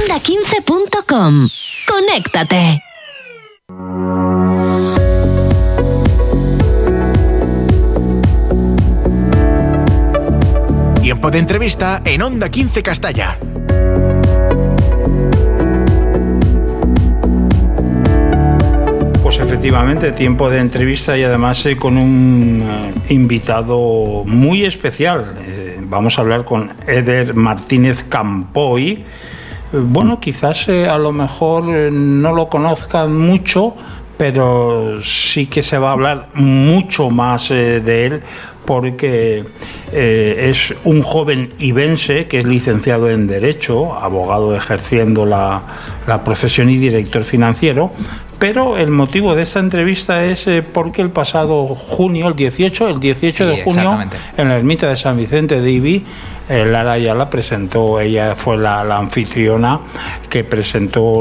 onda15.com. Conéctate. Tiempo de entrevista en Onda 15 Castalla. Pues efectivamente, tiempo de entrevista y además con un invitado muy especial. Vamos a hablar con Eder Martínez Campoy. Bueno, quizás a lo mejor no lo conozcan mucho, pero sí que se va a hablar mucho más de él, porque es un joven ibense que es licenciado en Derecho, abogado ejerciendo la profesión y director financiero. Pero el motivo de esta entrevista es porque el pasado junio, el 18 de junio, en la ermita de San Vicente de Ibi, Lara Ayala presentó, ella fue la anfitriona que presentó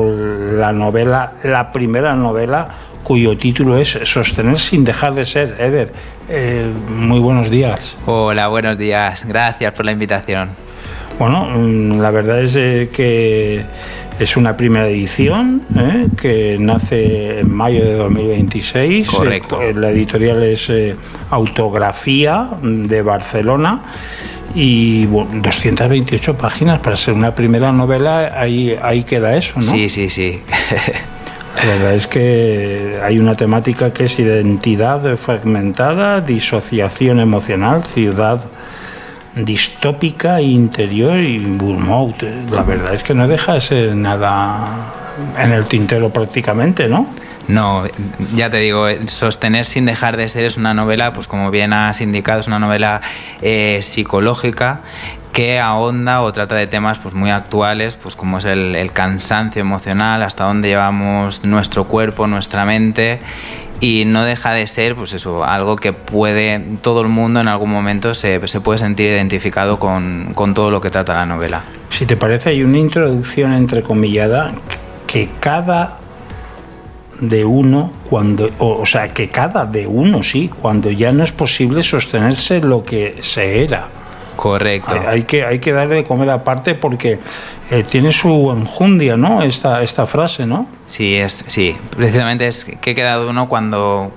la primera novela, cuyo título es Sostener sin dejar de ser. Eder, muy buenos días. Hola, buenos días. Gracias por la invitación. Bueno, la verdad es que es una primera edición que nace en mayo de 2026. Correcto. La editorial es Autografía de Barcelona. Y bueno, 228 páginas para ser una primera novela, ahí queda eso, ¿no? Sí. La verdad es que hay una temática que es identidad fragmentada, disociación emocional, ciudad distópica, interior y burnout. La verdad es que no deja de ser nada en el tintero prácticamente, ¿no? No, ya te digo, Sostener sin dejar de ser es una novela, pues como bien has indicado, es una novela psicológica que ahonda o trata de temas pues muy actuales, pues como es el cansancio emocional, hasta dónde llevamos nuestro cuerpo, nuestra mente, y no deja de ser pues eso, algo que todo el mundo en algún momento se puede sentir identificado con todo lo que trata la novela. Si te parece, hay una introducción entrecomillada que cada de uno cuando ya no es posible sostenerse lo que se era. Correcto. Hay que darle de comer aparte porque tiene su enjundia, ¿no? Esta frase, ¿no? Sí, precisamente es que queda de uno cuando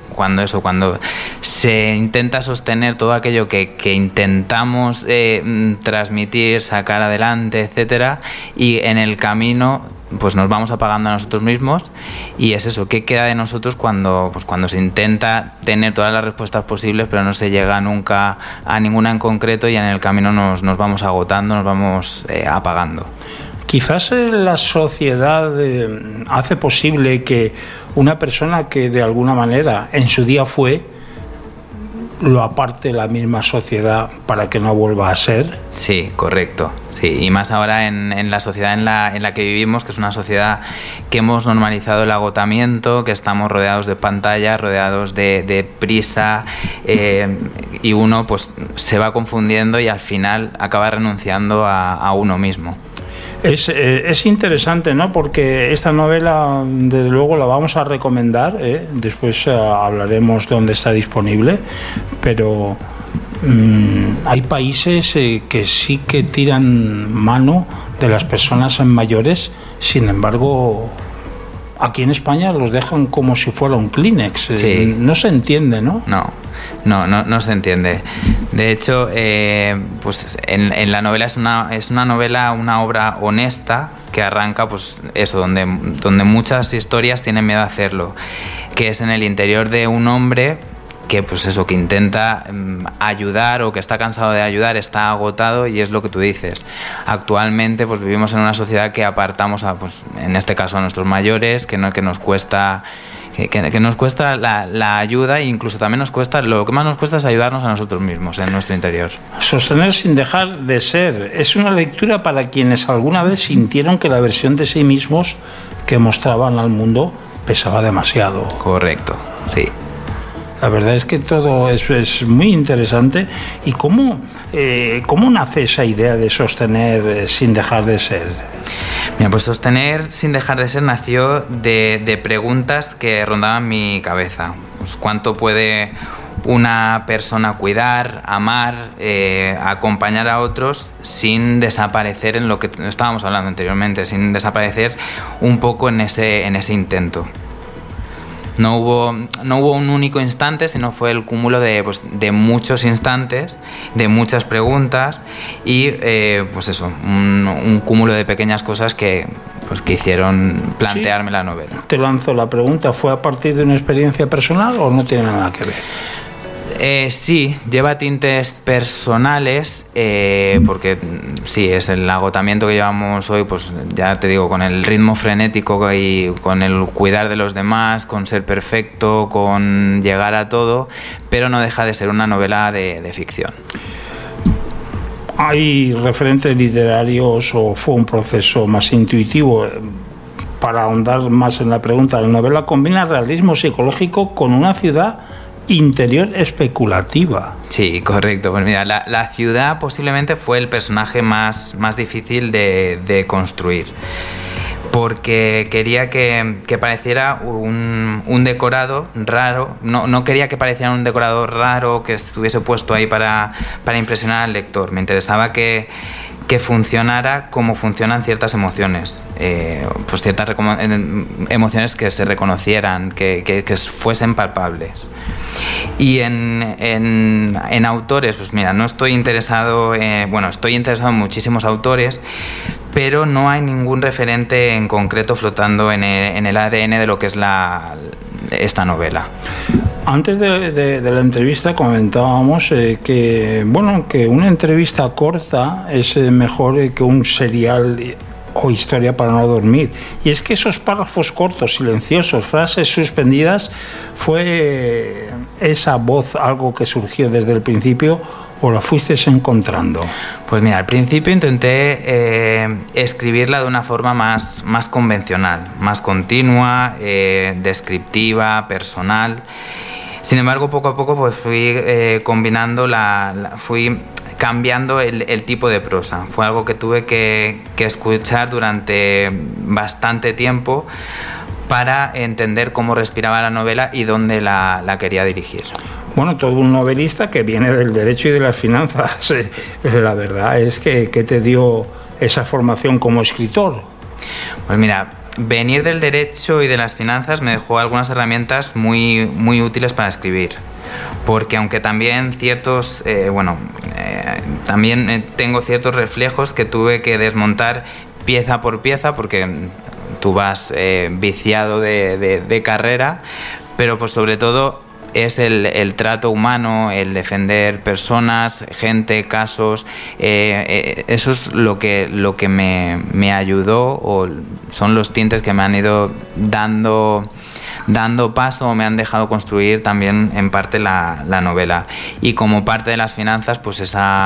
se intenta sostener todo aquello que intentamos transmitir, sacar adelante, etcétera, y en el camino pues nos vamos apagando a nosotros mismos, y es eso, ¿qué queda de nosotros cuando se intenta tener todas las respuestas posibles pero no se llega nunca a ninguna en concreto, y en el camino nos vamos agotando, nos vamos apagando? Quizás la sociedad hace posible que una persona que de alguna manera en su día fue, lo aparte la misma sociedad para que no vuelva a ser. Sí, correcto. Sí, y más ahora en la sociedad en la que vivimos, que es una sociedad que hemos normalizado el agotamiento, que estamos rodeados de pantallas, rodeados de prisa, y uno pues se va confundiendo y al final acaba renunciando a uno mismo. Es interesante, ¿no? Porque esta novela, desde luego, la vamos a recomendar, después hablaremos dónde está disponible, pero hay países que sí que tiran mano de las personas mayores, sin embargo, aquí en España los dejan como si fuera un Kleenex. Sí. No se entiende, ¿no? No se entiende. De hecho, pues en la novela es una novela, una obra honesta que arranca, pues eso, donde muchas historias tienen miedo a hacerlo, que es en el interior de un hombre que pues eso, que intenta ayudar o que está cansado de ayudar, está agotado, y es lo que tú dices. Actualmente pues vivimos en una sociedad que apartamos pues en este caso a nuestros mayores, que nos cuesta la ayuda, e incluso también lo que más nos cuesta es ayudarnos a nosotros mismos en nuestro interior. Sostener sin dejar de ser es una lectura para quienes alguna vez sintieron que la versión de sí mismos que mostraban al mundo pesaba demasiado. Correcto, sí. La verdad es que todo es muy interesante. ¿Y cómo nace esa idea de sostener sin dejar de ser? Mira, pues Sostener sin dejar de ser nació de preguntas que rondaban mi cabeza. Pues, ¿cuánto puede una persona cuidar, amar, acompañar a otros sin desaparecer en lo que estábamos hablando anteriormente, sin desaparecer un poco en ese intento. No hubo un único instante, sino fue el cúmulo de muchos instantes, de muchas preguntas y un cúmulo de pequeñas cosas que hicieron plantearme la novela. Te lanzo la pregunta, ¿fue a partir de una experiencia personal o no tiene nada que ver? Sí, lleva tintes personales, porque sí, es el agotamiento que llevamos hoy, pues ya te digo, con el ritmo frenético y con el cuidar de los demás, con ser perfecto, con llegar a todo, pero no deja de ser una novela de ficción. ¿Hay referentes literarios o fue un proceso más intuitivo? Para ahondar más en la pregunta, la novela combina realismo psicológico con una ciudad interior especulativa. Sí, correcto. Pues mira, la ciudad posiblemente fue el personaje más difícil de construir, porque quería que pareciera un decorado raro. No quería que pareciera un decorado raro que estuviese puesto ahí para impresionar al lector. Me interesaba que funcionara como funcionan ciertas emociones, ciertas emociones que se reconocieran, que fuesen palpables. Y en autores, pues mira, no estoy interesado, estoy interesado en muchísimos autores, pero no hay ningún referente en concreto flotando en el ADN de lo que es esta novela. Antes de la entrevista comentábamos que una entrevista corta es mejor que un serial o historia para no dormir. Y es que esos párrafos cortos, silenciosos, frases suspendidas, ¿fue esa voz algo que surgió desde el principio o la fuiste encontrando? Pues mira, al principio intenté escribirla de una forma más convencional, más continua, descriptiva, personal. Sin embargo, poco a poco pues fui combinando fui cambiando el tipo de prosa. Fue algo que tuve que escuchar durante bastante tiempo para entender cómo respiraba la novela y dónde la quería dirigir. Bueno, todo un novelista que viene del derecho y de las finanzas. La verdad es que te dio esa formación como escritor. Pues mira, venir del derecho y de las finanzas me dejó algunas herramientas muy útiles para escribir, porque aunque también también tengo ciertos reflejos que tuve que desmontar pieza por pieza, porque tú vas viciado de carrera, pero pues sobre todo es el trato humano, el defender personas, gente, casos. Eso es lo que me ayudó, o son los tintes que me han ido dando paso o me han dejado construir también en parte la novela. Y como parte de las finanzas, pues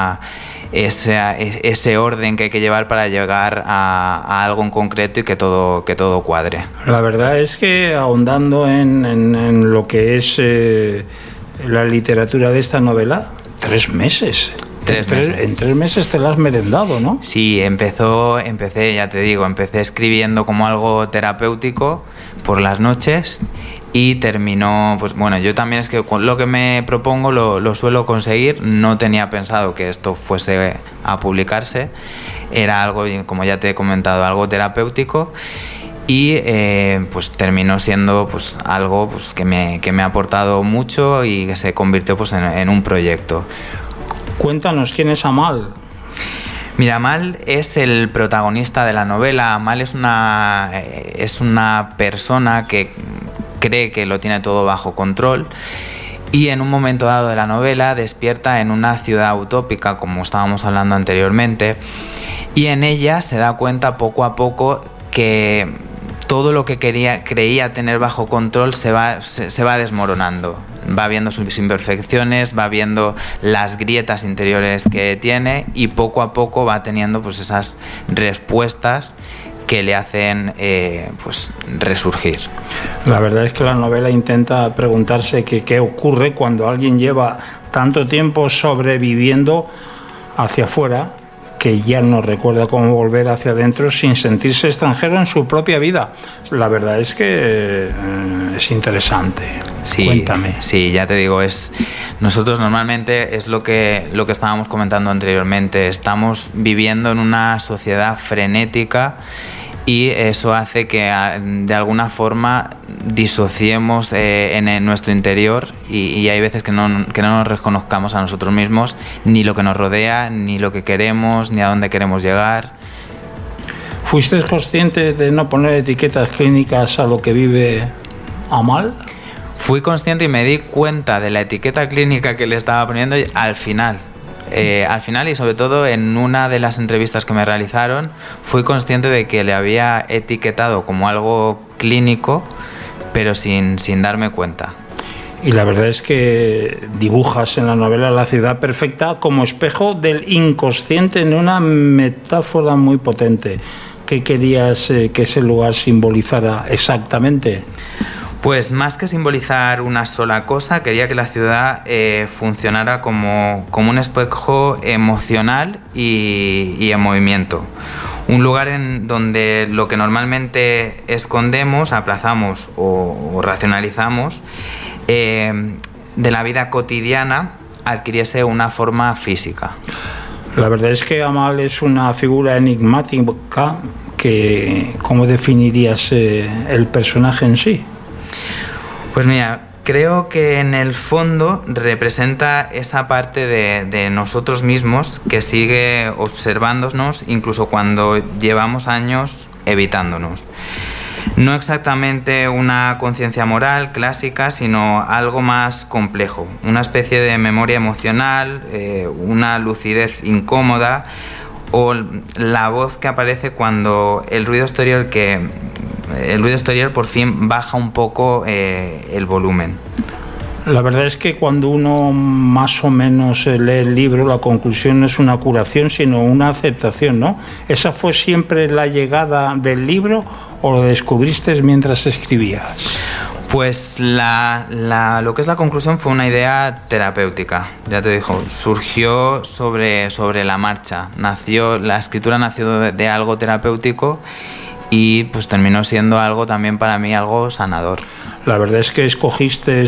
ese orden que hay que llevar para llegar a algo en concreto y que todo cuadre. La verdad es que ahondando en lo que es la literatura de esta novela, 3 meses. En 3 meses te la has merendado, ¿no? Sí, empecé, ya te digo, empecé escribiendo como algo terapéutico por las noches y terminó, pues bueno, yo también es que con lo que me propongo lo suelo conseguir. No tenía pensado que esto fuese a publicarse, era algo, como ya te he comentado, algo terapéutico, y pues terminó siendo pues algo pues que me ha aportado mucho y que se convirtió pues en un proyecto. Cuéntanos, ¿quién es Amal? Mira, Amal es el protagonista de la novela. Amal es una persona que cree que lo tiene todo bajo control y en un momento dado de la novela despierta en una ciudad utópica, como estábamos hablando anteriormente, y en ella se da cuenta poco a poco que todo lo que creía tener bajo control se va desmoronando. Va viendo sus imperfecciones, va viendo las grietas interiores que tiene y poco a poco va teniendo pues esas respuestas que le hacen pues resurgir. La verdad es que la novela intenta preguntarse qué ocurre cuando alguien lleva tanto tiempo sobreviviendo hacia afuera, que ya no recuerda cómo volver hacia adentro sin sentirse extranjero en su propia vida. La verdad es que es interesante. Sí, cuéntame. Sí, ya te digo, nosotros normalmente es lo que estábamos comentando anteriormente. Estamos viviendo en una sociedad frenética y eso hace que de alguna forma disociemos en nuestro interior y hay veces que no nos reconozcamos a nosotros mismos, ni lo que nos rodea, ni lo que queremos, ni a dónde queremos llegar. ¿Fuiste consciente de no poner etiquetas clínicas a lo que vive Amal? Fui consciente y me di cuenta de la etiqueta clínica que le estaba poniendo al final. Y sobre todo en una de las entrevistas que me realizaron fui consciente de que le había etiquetado como algo clínico, pero sin darme cuenta. Y la verdad es que dibujas en la novela la ciudad perfecta como espejo del inconsciente en una metáfora muy potente. ¿Qué querías que ese lugar simbolizara exactamente? Pues más que simbolizar una sola cosa, quería que la ciudad funcionara como un espejo emocional y en movimiento. Un lugar en donde lo que normalmente escondemos, aplazamos o racionalizamos de la vida cotidiana adquiriese una forma física. La verdad es que Amal es una figura enigmática. ¿Cómo definirías el personaje en sí? Pues mira, creo que en el fondo representa esa parte de nosotros mismos que sigue observándonos incluso cuando llevamos años evitándonos. No exactamente una conciencia moral clásica, sino algo más complejo, una especie de memoria emocional, una lucidez incómoda o la voz que aparece cuando el ruido exterior por fin baja un poco el volumen. La verdad es que cuando uno más o menos lee el libro, la conclusión no es una curación, sino una aceptación, ¿no? ¿Esa fue siempre la llegada del libro o lo descubriste mientras escribías? Pues lo que es la conclusión fue una idea terapéutica, ya te digo, surgió sobre la marcha, la escritura nació de algo terapéutico y pues terminó siendo algo también para mí algo sanador. La verdad es que escogiste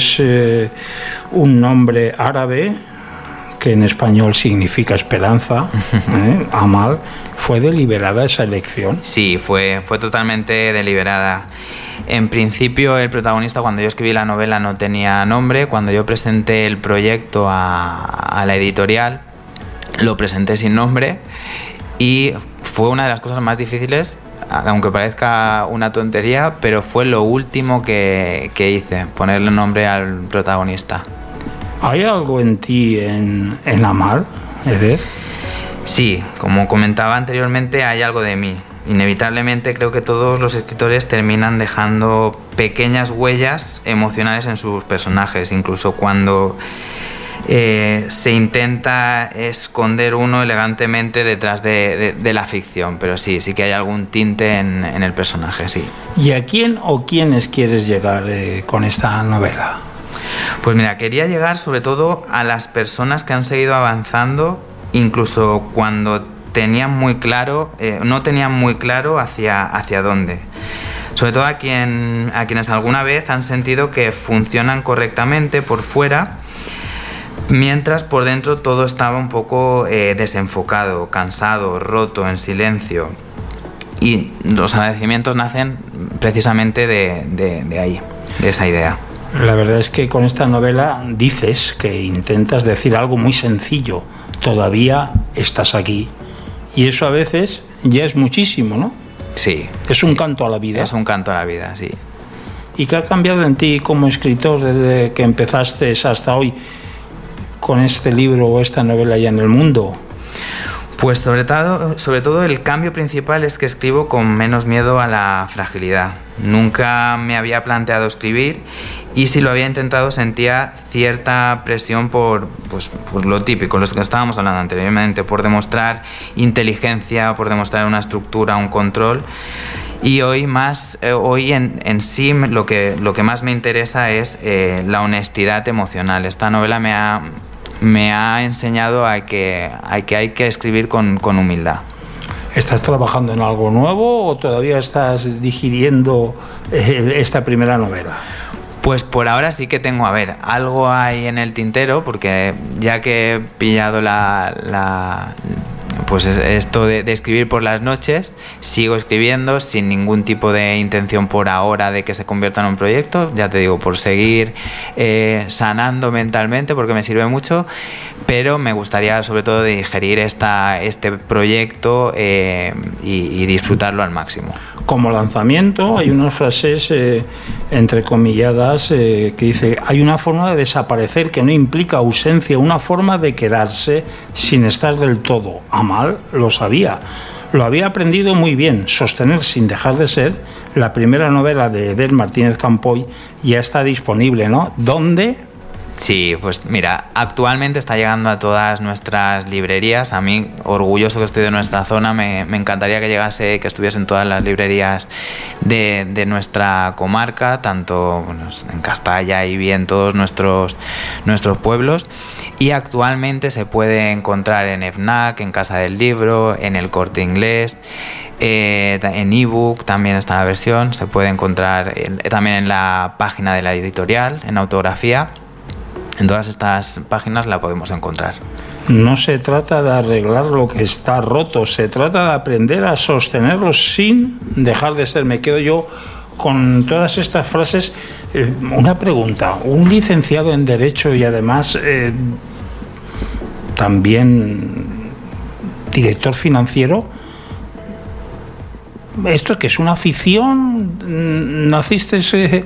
un nombre árabe que en español significa esperanza, Amal. ¿Fue deliberada esa elección? Sí, fue totalmente deliberada. En principio el protagonista, cuando yo escribí la novela, no tenía nombre. Cuando yo presenté el proyecto a la editorial, lo presenté sin nombre y fue una de las cosas más difíciles, aunque parezca una tontería, pero fue lo último que hice, ponerle nombre al protagonista. ¿Hay algo en ti, en Amal, Eder? Sí, como comentaba anteriormente, hay algo de mí. Inevitablemente creo que todos los escritores terminan dejando pequeñas huellas emocionales en sus personajes, incluso cuando se intenta esconder uno elegantemente detrás de la ficción, pero sí que hay algún tinte en el personaje, sí. ¿Y a quién o quiénes quieres llegar con esta novela? Pues mira, quería llegar sobre todo a las personas que han seguido avanzando, incluso cuando no tenían muy claro hacia dónde. Sobre todo a quienes alguna vez han sentido que funcionan correctamente por fuera, mientras por dentro todo estaba un poco desenfocado, cansado, roto, en silencio. Y los agradecimientos nacen precisamente de ahí, de esa idea. La verdad es que con esta novela dices que intentas decir algo muy sencillo. Todavía estás aquí. Y eso a veces ya es muchísimo, ¿no? Sí. Es un canto a la vida. Es un canto a la vida, sí. ¿Y qué ha cambiado en ti como escritor desde que empezaste hasta hoy con este libro o esta novela ya en el mundo? Pues sobre todo el cambio principal es que escribo con menos miedo a la fragilidad. Nunca me había planteado escribir y si lo había intentado sentía cierta presión por lo típico, lo que estábamos hablando anteriormente, por demostrar inteligencia, por demostrar una estructura, un control. Y hoy en sí lo que más me interesa es la honestidad emocional. Esta novela me ha me ha enseñado a que hay que escribir con humildad. ¿Estás trabajando en algo nuevo o todavía estás digiriendo esta primera novela? Pues por ahora sí que tengo, algo hay en el tintero, porque ya que he pillado pues esto de escribir por las noches, sigo escribiendo sin ningún tipo de intención por ahora de que se convierta en un proyecto, ya te digo, por seguir sanando mentalmente, porque me sirve mucho, pero me gustaría sobre todo digerir este proyecto y disfrutarlo al máximo. Como lanzamiento hay unas frases entrecomilladas que dice: hay una forma de desaparecer que no implica ausencia, una forma de quedarse sin estar del todo. A mal lo sabía, lo había aprendido muy bien. Sostener sin dejar de ser, la primera novela de Eder Martínez Campoy, ya está disponible, ¿no? ¿Dónde? Sí, pues mira, actualmente está llegando a todas nuestras librerías. A mí, orgulloso que estoy de nuestra zona, me encantaría que llegase, que estuviese en todas las librerías de nuestra comarca, tanto en Castalla y bien todos nuestros pueblos. Y actualmente se puede encontrar en FNAC, en Casa del Libro, en El Corte Inglés. En ebook también está la versión, se puede encontrar también en la página de la editorial, en Autografía. En todas estas páginas la podemos encontrar. No se trata de arreglar lo que está roto, se trata de aprender a sostenerlo sin dejar de ser. Me quedo yo con todas estas frases. Una pregunta: un licenciado en Derecho y además también director financiero, ¿esto que es una afición? ¿Naciste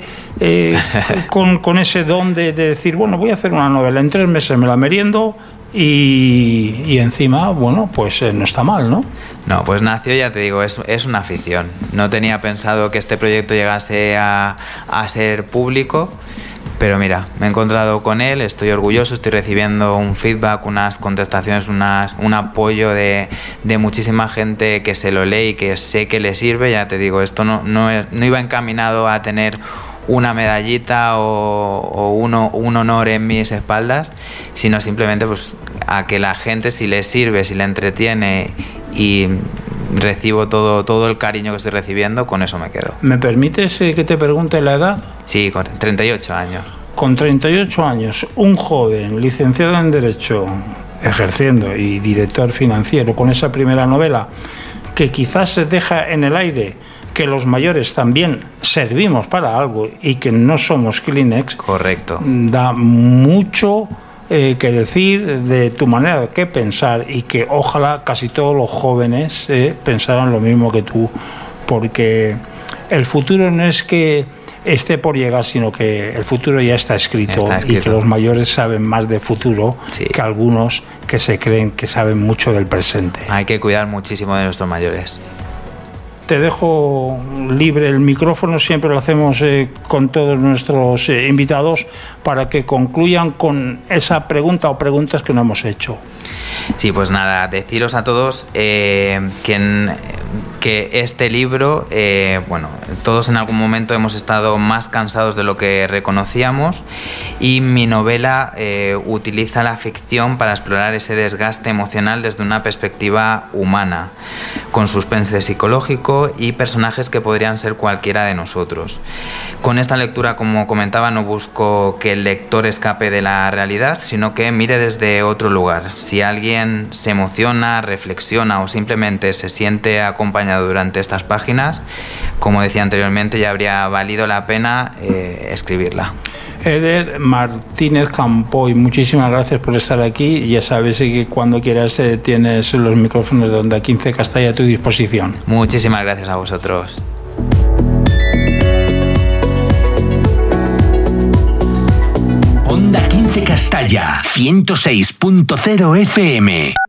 con ese don de decir, bueno, voy a hacer una novela, en 3 meses me la meriendo y encima, bueno, pues no está mal, ¿no? No, pues nació, ya te digo, es una afición. No tenía pensado que este proyecto llegase a ser público, pero mira, me he encontrado con él, estoy orgulloso, estoy recibiendo un feedback, unas contestaciones, un apoyo de muchísima gente que se lo lee y que sé que le sirve. Ya te digo, esto no iba encaminado a tener una medallita o un honor en mis espaldas, sino simplemente pues a que la gente, si le sirve, si le entretiene y recibo todo el cariño que estoy recibiendo, con eso me quedo. ¿Me permites que te pregunte la edad? Sí, con 38 años. Con 38 años, un joven licenciado en Derecho, ejerciendo, y director financiero, con esa primera novela, que quizás se deja en el aire que los mayores también servimos para algo y que no somos Kleenex. Correcto. Da mucho que decir de tu manera de pensar, y que ojalá casi todos los jóvenes pensaran lo mismo que tú, porque el futuro no es que esté por llegar, sino que el futuro ya está escrito. Y que los mayores saben más de futuro, sí, que algunos que se creen que saben mucho del presente. Hay que cuidar muchísimo de nuestros mayores. Te dejo libre el micrófono, siempre lo hacemos con todos nuestros invitados, para que concluyan con esa pregunta o preguntas que no hemos hecho. Sí, pues nada, deciros a todos que este libro, bueno, todos en algún momento hemos estado más cansados de lo que reconocíamos, y mi novela utiliza la ficción para explorar ese desgaste emocional desde una perspectiva humana, con suspense psicológico y personajes que podrían ser cualquiera de nosotros. Con esta lectura, como comentaba, no busco que el lector escape de la realidad, sino que mire desde otro lugar. Si alguien se emociona, reflexiona o simplemente se siente acompañado durante estas páginas, como decía anteriormente, ya habría valido la pena escribirla. Eder Martínez Campoy, muchísimas gracias por estar aquí. Ya sabes que cuando quieras tienes los micrófonos de Onda 15 Castalla a tu disposición. Muchísimas gracias a vosotros. Onda 15 Castalla, 106.0 FM.